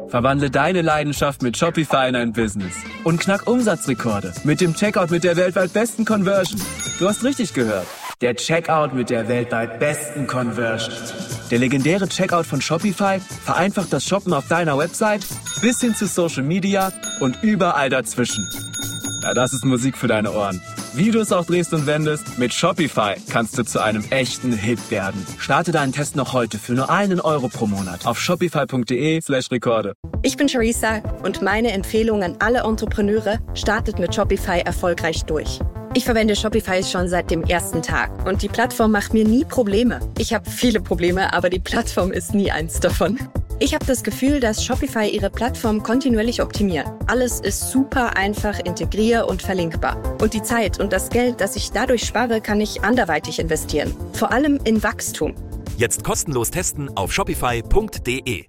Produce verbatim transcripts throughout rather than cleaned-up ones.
Verwandle deine Leidenschaft mit Shopify in ein Business und knack Umsatzrekorde mit dem Checkout mit der weltweit besten Conversion. Du hast richtig gehört. Der Checkout mit der weltweit besten Conversion. Der legendäre Checkout von Shopify vereinfacht das Shoppen auf deiner Website bis hin zu Social Media und überall dazwischen. Ja, das ist Musik für deine Ohren. Wie du es auch drehst und wendest, mit Shopify kannst du zu einem echten Hit werden. Starte deinen Test noch heute für nur einen Euro pro Monat auf shopify.de slash Rekorde. Ich bin Charissa und meine Empfehlung an alle Entrepreneure: startet mit Shopify erfolgreich durch. Ich verwende Shopify schon seit dem ersten Tag und die Plattform macht mir nie Probleme. Ich habe viele Probleme, aber die Plattform ist nie eins davon. Ich habe das Gefühl, dass Shopify ihre Plattform kontinuierlich optimiert. Alles ist super einfach integrier- und verlinkbar. Und die Zeit und das Geld, das ich dadurch spare, kann ich anderweitig investieren. Vor allem in Wachstum. Jetzt kostenlos testen auf shopify punkt de.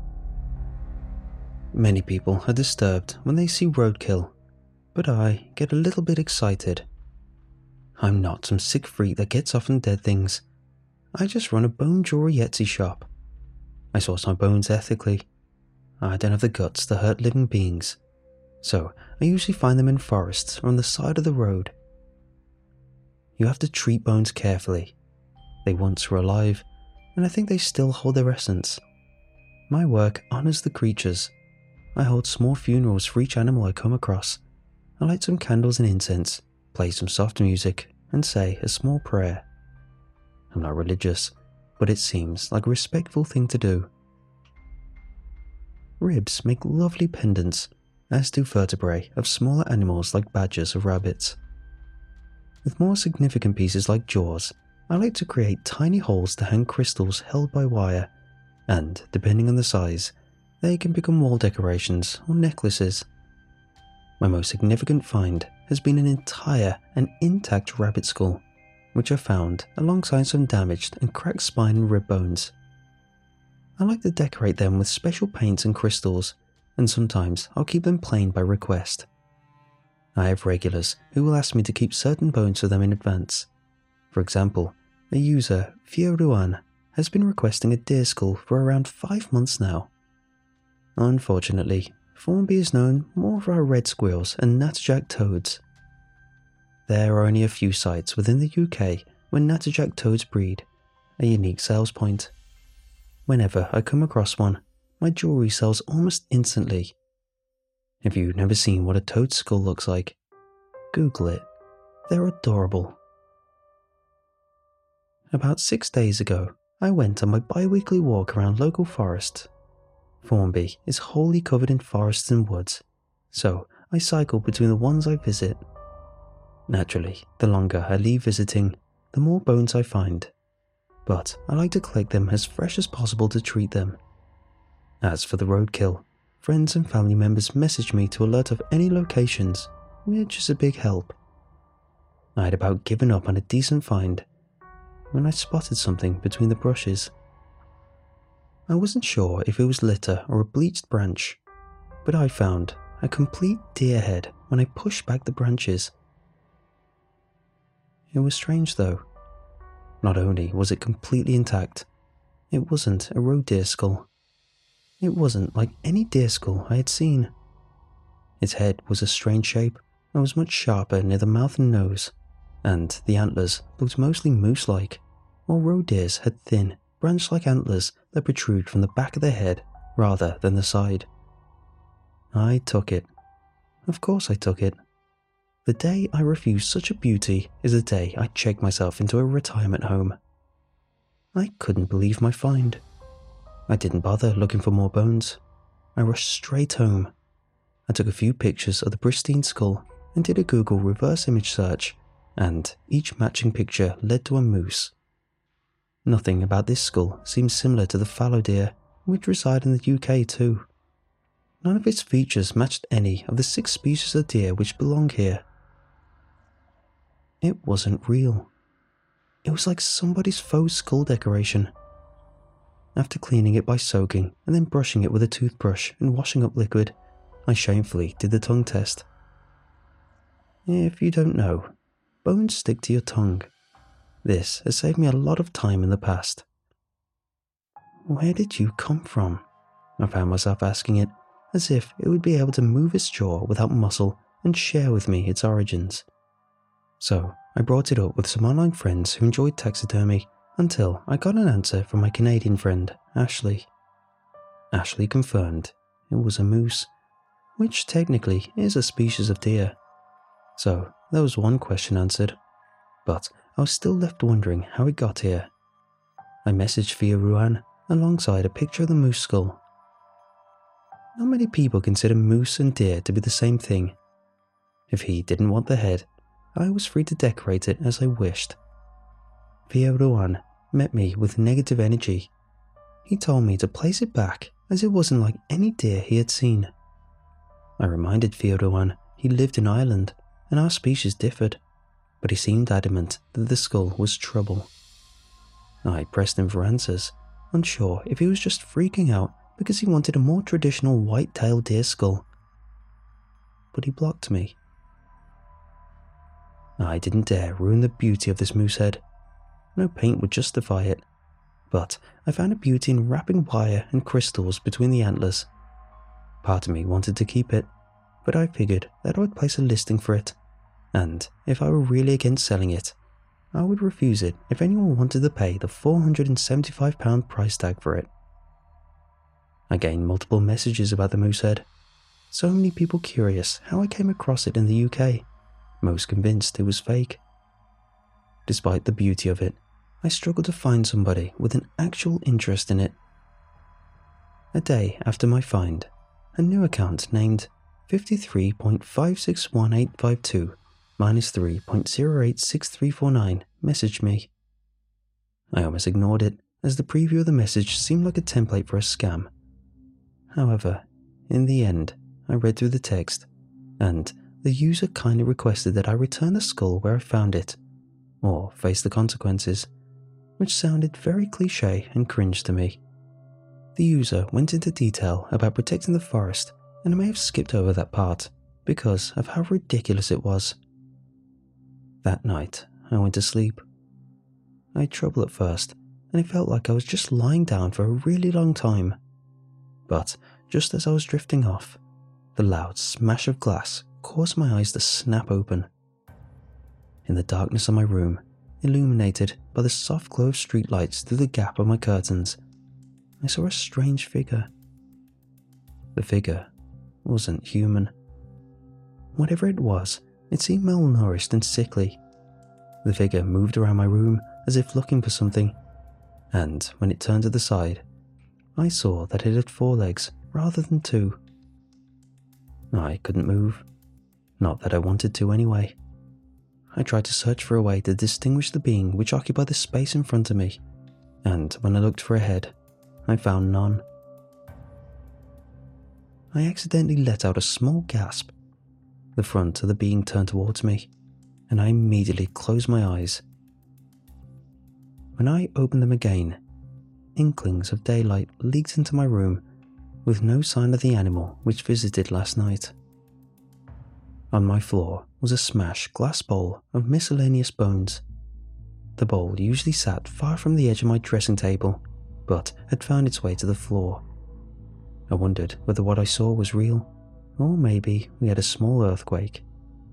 Many people are disturbed when they see roadkill, but I get a little bit excited. I'm not some sick freak that gets off on dead things. I just run a bone jewelry Etsy shop. I source my bones ethically. I don't have the guts to hurt living beings, so I usually find them in forests or on the side of the road. You have to treat bones carefully. They once were alive, and I think they still hold their essence. My work honors the creatures. I hold small funerals for each animal I come across. I light some candles and incense, play some soft music, and say a small prayer. I'm not religious, but it seems like a respectful thing to do. Ribs make lovely pendants, as do vertebrae of smaller animals like badgers or rabbits. With more significant pieces like jaws, I like to create tiny holes to hang crystals held by wire, and, depending on the size, they can become wall decorations or necklaces. My most significant find has been an entire and intact rabbit skull, which I found alongside some damaged and cracked spine and rib bones. I like to decorate them with special paints and crystals, and sometimes I'll keep them plain by request. I have regulars who will ask me to keep certain bones for them in advance. For example, a user, Fioruan, has been requesting a deer skull for around five months now. Unfortunately, Formby is known more for our red squirrels and natterjack toads. There are only a few sites within the U K where natterjack toads breed, a unique sales point. Whenever I come across one, my jewellery sells almost instantly. If you've never seen what a toad skull looks like, Google it. They're adorable. About six days ago, I went on my bi-weekly walk around local forests. Formby is wholly covered in forests and woods, so I cycle between the ones I visit. Naturally, the longer I leave visiting, the more bones I find, but I like to collect them as fresh as possible to treat them. As for the roadkill, friends and family members message me to alert of any locations, which is a big help. I had about given up on a decent find when I spotted something between the brushes. I wasn't sure if it was litter or a bleached branch, but I found a complete deer head when I pushed back the branches. It was strange though. Not only was it completely intact, it wasn't a roe deer skull. It wasn't like any deer skull I had seen. Its head was a strange shape and was much sharper near the mouth and nose, and the antlers looked mostly moose-like, while roe deers had thin, branch-like antlers that protrude from the back of their head rather than the side. I took it. Of course I took it. The day I refuse such a beauty is the day I check myself into a retirement home. I couldn't believe my find. I didn't bother looking for more bones. I rushed straight home. I took a few pictures of the pristine skull and did a Google reverse image search, and each matching picture led to a moose. Nothing about this skull seems similar to the fallow deer, which reside in the U K too. None of its features matched any of the six species of deer which belong here. It wasn't real. It was like somebody's faux skull decoration. After cleaning it by soaking and then brushing it with a toothbrush and washing up liquid, I shamefully did the tongue test. If you don't know, bones stick to your tongue. This has saved me a lot of time in the past. Where did you come from? I found myself asking it as if it would be able to move its jaw without muscle and share with me its origins. So I brought it up with some online friends who enjoyed taxidermy until I got an answer from my Canadian friend, Ashley. Ashley confirmed it was a moose, which technically is a species of deer. So there was one question answered, but I was still left wondering how it got here. I messaged Via Ruan alongside a picture of the moose skull. Not many people consider moose and deer to be the same thing. If he didn't want the head, I was free to decorate it as I wished. Via Ruan met me with negative energy. He told me to place it back as it wasn't like any deer he had seen. I reminded Via Ruan he lived in Ireland and our species differed, but he seemed adamant that the skull was trouble. I pressed him for answers, unsure if he was just freaking out because he wanted a more traditional white-tailed deer skull. But he blocked me. I didn't dare ruin the beauty of this moose head. No paint would justify it, but I found a beauty in wrapping wire and crystals between the antlers. Part of me wanted to keep it, but I figured that I would place a listing for it, and if I were really against selling it, I would refuse it if anyone wanted to pay the four hundred seventy-five pounds price tag for it. I gained multiple messages about the moose head. So many people curious how I came across it in the U K, most convinced it was fake. Despite the beauty of it, I struggled to find somebody with an actual interest in it. A day after my find, a new account named fifty-three point five six one eight five two minus three point zero eight six three four nine messaged me. I almost ignored it, as the preview of the message seemed like a template for a scam. However, in the end, I read through the text, and the user kindly requested that I return the skull where I found it, or face the consequences, which sounded very cliché and cringe to me. The user went into detail about protecting the forest, and I may have skipped over that part because of how ridiculous it was. That night, I went to sleep. I had trouble at first, and it felt like I was just lying down for a really long time. But just as I was drifting off, the loud smash of glass caused my eyes to snap open. In the darkness of my room, illuminated by the soft glow of streetlights through the gap of my curtains, I saw a strange figure. The figure wasn't human. Whatever it was, it seemed malnourished and sickly. The figure moved around my room as if looking for something, and when it turned to the side, I saw that it had four legs rather than two. I couldn't move. Not that I wanted to anyway. I tried to search for a way to distinguish the being which occupied the space in front of me, and when I looked for a head, I found none. I accidentally let out a small gasp. The front of the being turned towards me, and I immediately closed my eyes. When I opened them again, inklings of daylight leaked into my room, with no sign of the animal which visited last night. On my floor was a smashed glass bowl of miscellaneous bones. The bowl usually sat far from the edge of my dressing table, but had found its way to the floor. I wondered whether what I saw was real, or maybe we had a small earthquake.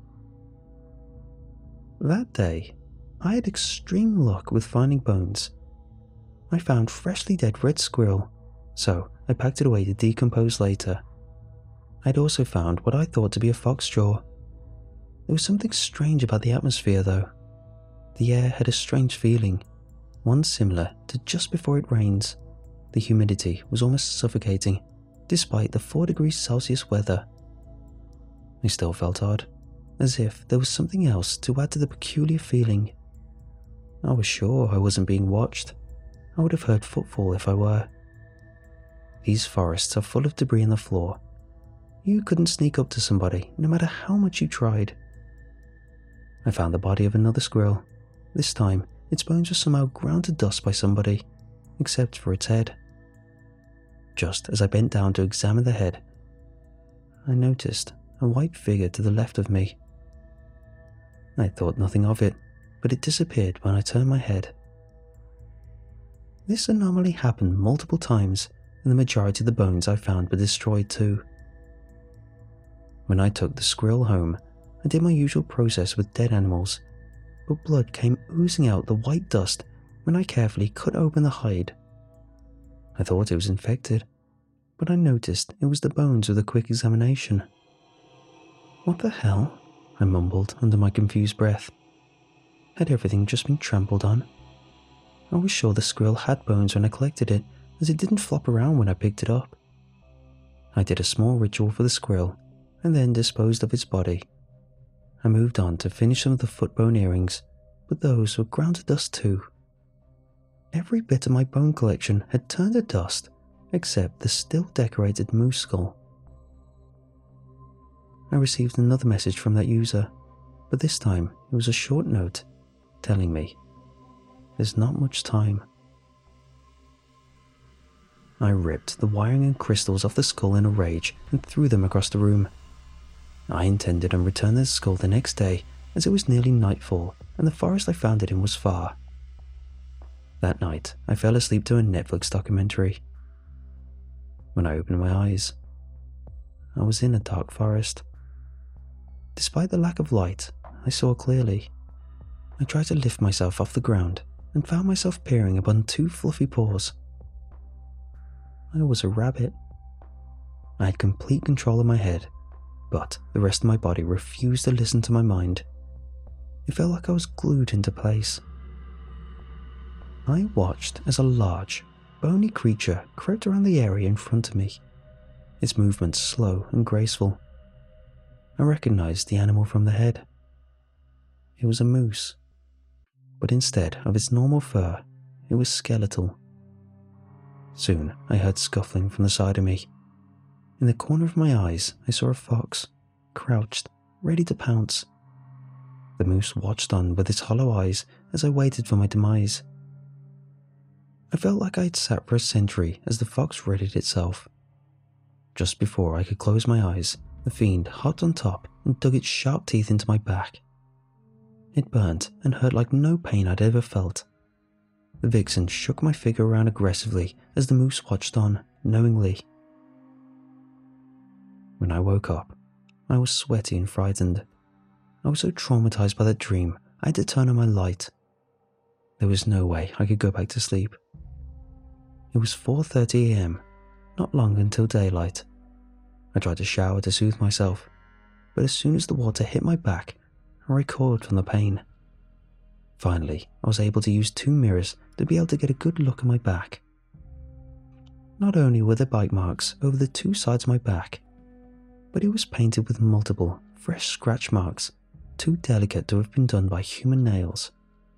That day, I had extreme luck with finding bones. I found freshly dead red squirrel, so I packed it away to decompose later. I'd also found what I thought to be a fox jaw. There was something strange about the atmosphere though. The air had a strange feeling, one similar to just before it rains. The humidity was almost suffocating, despite the four degrees Celsius weather. I still felt odd, as if there was something else to add to the peculiar feeling. I was sure I wasn't being watched. I would have heard footfall if I were. These forests are full of debris on the floor. You couldn't sneak up to somebody, no matter how much you tried. I found the body of another squirrel. This time, its bones were somehow ground to dust by somebody, except for its head. Just as I bent down to examine the head, I noticed a white figure to the left of me. I thought nothing of it, but it disappeared when I turned my head. This anomaly happened multiple times, and the majority of the bones I found were destroyed too. When I took the squirrel home, I did my usual process with dead animals, but blood came oozing out the white dust when I carefully cut open the hide. I thought it was infected, but I noticed it was the bones with a quick examination. "What the hell?" I mumbled under my confused breath. Had everything just been trampled on? I was sure the squirrel had bones when I collected it, as it didn't flop around when I picked it up. I did a small ritual for the squirrel, and then disposed of its body. I moved on to finish some of the foot bone earrings, but those were ground to dust too. Every bit of my bone collection had turned to dust, except the still decorated moose skull. I received another message from that user, but this time it was a short note telling me there's not much time. I ripped the wiring and crystals off the skull in a rage and threw them across the room. I intended on returning the skull the next day, as it was nearly nightfall and the forest I found it in was far. That night, I fell asleep to a Netflix documentary. When I opened my eyes, I was in a dark forest. Despite the lack of light, I saw clearly. I tried to lift myself off the ground and found myself peering upon two fluffy paws. I was a rabbit. I had complete control of my head, but the rest of my body refused to listen to my mind. It felt like I was glued into place. I watched as a large, bony creature crept around the area in front of me, its movements slow and graceful. I recognized the animal from the head. It was a moose, but instead of its normal fur, it was skeletal. Soon I heard scuffling from the side of me. In the corner of my eyes, I saw a fox, crouched, ready to pounce. The moose watched on with its hollow eyes as I waited for my demise. I felt like I had sat for a century as the fox readied itself. Just before I could close my eyes, the fiend hopped on top and dug its sharp teeth into my back. It burnt and hurt like no pain I'd ever felt. The vixen shook my figure around aggressively as the moose watched on, knowingly. When I woke up, I was sweaty and frightened. I was so traumatized by that dream, I had to turn on my light. There was no way I could go back to sleep. It was four thirty a m, not long until daylight. I tried to shower to soothe myself, but as soon as the water hit my back, I recoiled from the pain. Finally, I was able to use two mirrors to be able to get a good look at my back. Not only were there bite marks over the two sides of my back, but it was painted with multiple, fresh scratch marks, too delicate to have been done by human nails.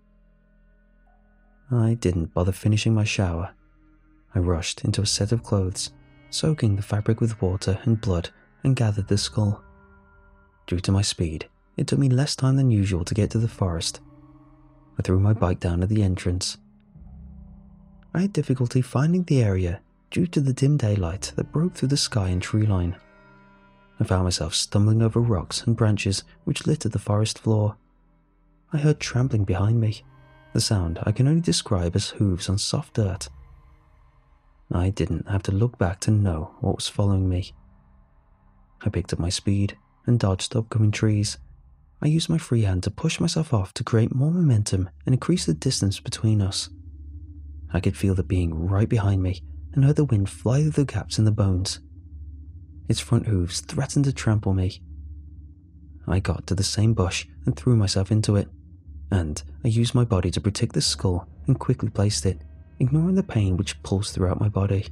I didn't bother finishing my shower. I rushed into a set of clothes, soaking the fabric with water and blood, and gathered the skull. Due to my speed, it took me less time than usual to get to the forest. I threw my bike down at the entrance. I had difficulty finding the area due to the dim daylight that broke through the sky and tree line. I found myself stumbling over rocks and branches which littered the forest floor. I heard trampling behind me, the sound I can only describe as hooves on soft dirt. I didn't have to look back to know what was following me. I picked up my speed and dodged upcoming trees. I used my free hand to push myself off to create more momentum and increase the distance between us. I could feel the being right behind me and heard the wind fly through the gaps in the bones. Its front hooves threatened to trample me. I got to the same bush and threw myself into it, and I used my body to protect the skull and quickly placed it, ignoring the pain which pulsed throughout my body.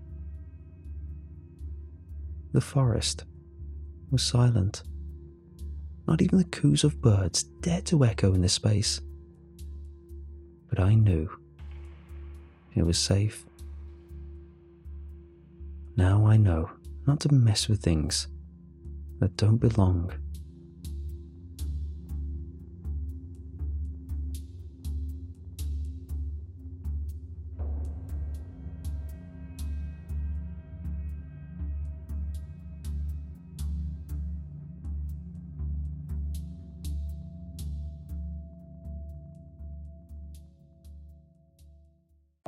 The forest was silent. Not even the coos of birds dared to echo in this space. But I knew it was safe. Now I know not to mess with things that don't belong.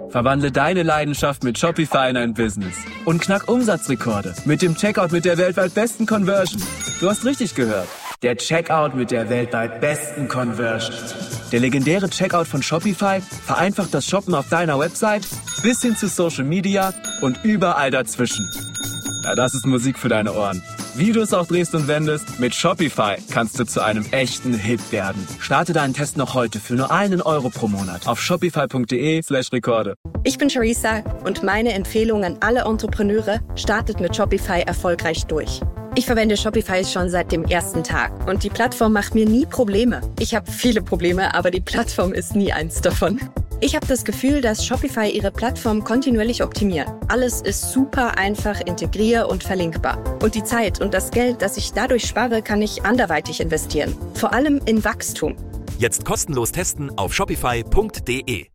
Verwandle deine Leidenschaft mit Shopify in ein Business und knack Umsatzrekorde mit dem Checkout mit der weltweit besten Conversion. Du hast richtig gehört. Der Checkout mit der weltweit besten Conversion. Der legendäre Checkout von Shopify vereinfacht das Shoppen auf deiner Website bis hin zu Social Media und überall dazwischen. Ja, das ist Musik für deine Ohren. Wie du es auch drehst und wendest, mit Shopify kannst du zu einem echten Hit werden. Starte deinen Test noch heute für nur einen Euro pro Monat auf shopify.de slash Rekorde. Ich bin Charissa und meine Empfehlung an alle Entrepreneure: startet mit Shopify erfolgreich durch. Ich verwende Shopify schon seit dem ersten Tag und die Plattform macht mir nie Probleme. Ich habe viele Probleme, aber die Plattform ist nie eins davon. Ich habe das Gefühl, dass Shopify ihre Plattform kontinuierlich optimiert. Alles ist super einfach integrier- und verlinkbar. Und die Zeit und das Geld, das ich dadurch spare, kann ich anderweitig investieren. Vor allem in Wachstum. Jetzt kostenlos testen auf shopify punkt de.